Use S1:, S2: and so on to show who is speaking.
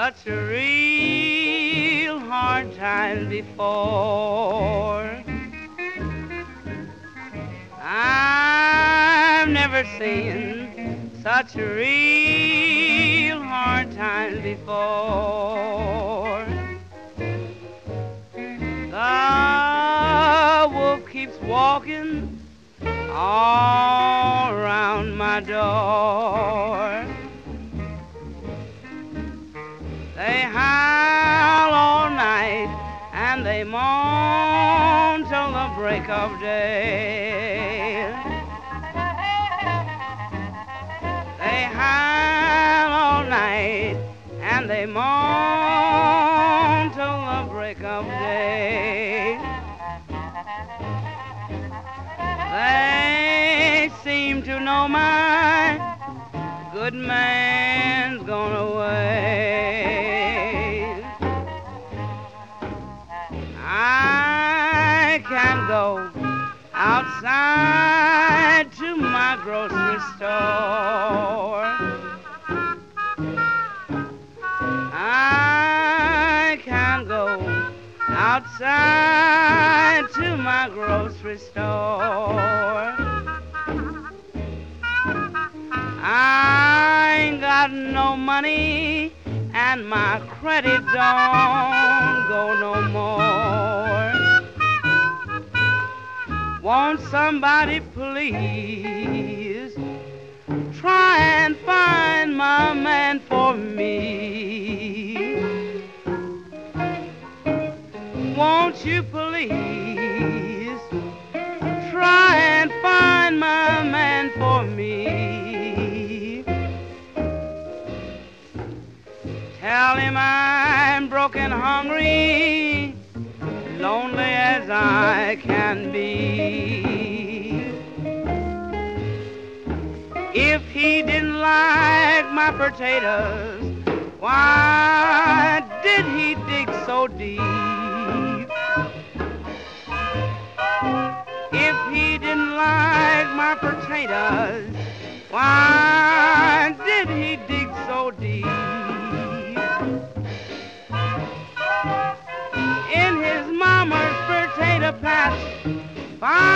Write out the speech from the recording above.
S1: such a real hard time before. I've never seen such a real hard time before. The wolf keeps walking all around my door. They howl all night and they moan till the break of day. They howl all night and they moan till the break of day. They seem to know my good man's gone away. I can't go outside to my grocery store. I can't go outside to my grocery store. I ain't got no money and my credit don't go no more. Won't somebody please try and find my man for me? Won't you please try and find my man for me? Tell him I'm broken, hungry, lonely as I can be. If he didn't like my potatoes, why did he dig so deep? If he didn't like my potatoes, why did he dig so deep? In his mama's potato patch,